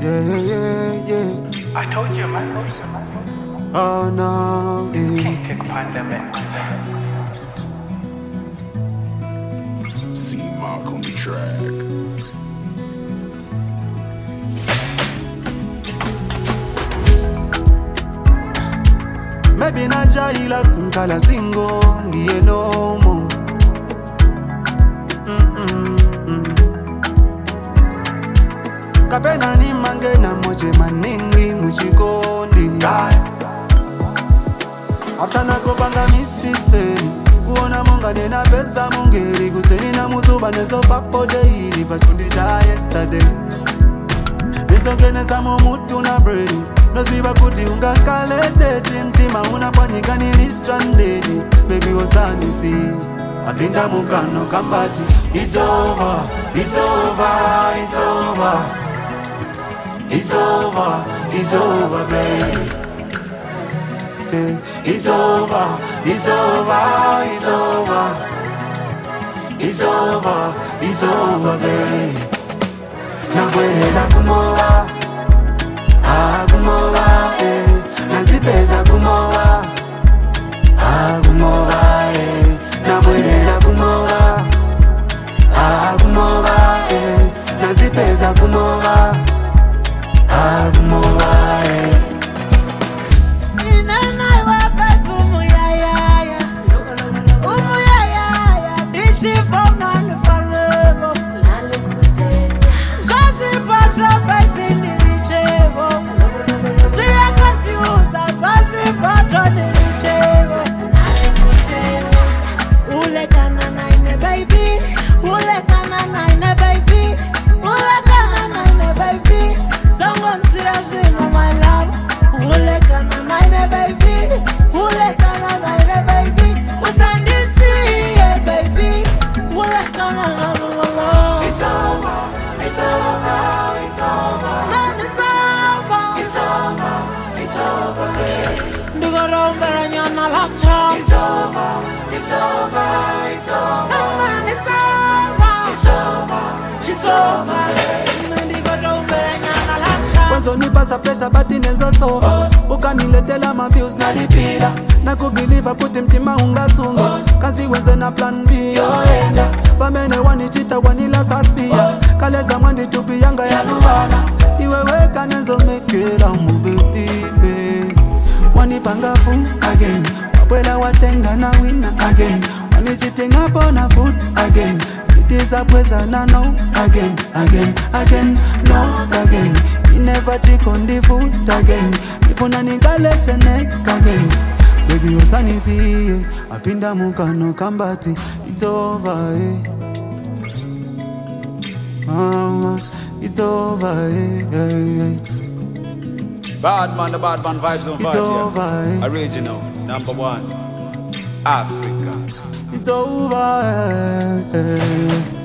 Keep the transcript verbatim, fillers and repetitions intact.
Yeah, yeah, yeah, yeah. I told you, man. Oh no, This yeah. can't take pandemics. See Mark on the track. Maybe na jaila kunkala singo ndiye nomo. Kapena ni mange na moje maningi muchikondi. After na kopanga misispe kuona monga nena pesa mongeri kuseni na muzuba nezo papo daily pachundi cha yesterday. Nisongene samo mutu na bredi noziba kuti ungakalete timtima unapanyika nili stranded. Baby wasani si apinda mukano kambati. It's over, it's over, it's over. It's over, it's over, babe. Yeah. It's over, it's over, it's over. It's over, it's over, babe. Nakwenda kumowa, ah kumowa, eh. Nazipeza kumowa, ah kumowa, eh. Nakwenda kumowa, ah kumowa, eh. Nazipeza kumowa, ah kumowa, eh. It's over, it's over, it's over. Man, it's over. It's over, it's over, babe. It's over, It's over, it's over. man, it's over. It's over, it's over, babe. Kwanzo nipasa pressure bati nenzo sova. Ukaniletela mabuse na lipira. Na kubelieve kuti mtima ungasunga. Kazi wenze na plan B yoenda. Famene wanichita wanila saspia. Kaleza mwandi tupi yanga ya luwana. Iweweka nenzo mekera mu baby. Wanipanga fu again. Wapwela watenga na wina again. Wanichitinga pona foot again. Cities apweza na no again, again, again, no again. You never check on the foot again. If you nigga let your neck again. Baby usani see, apinda mukano kambati. It's over, eh. Mama, it's over, eh, eh, eh. Bad man, the bad man vibes on It's vibes, over, yeah. eh. Original, number one, Africa. It's over, eh, eh.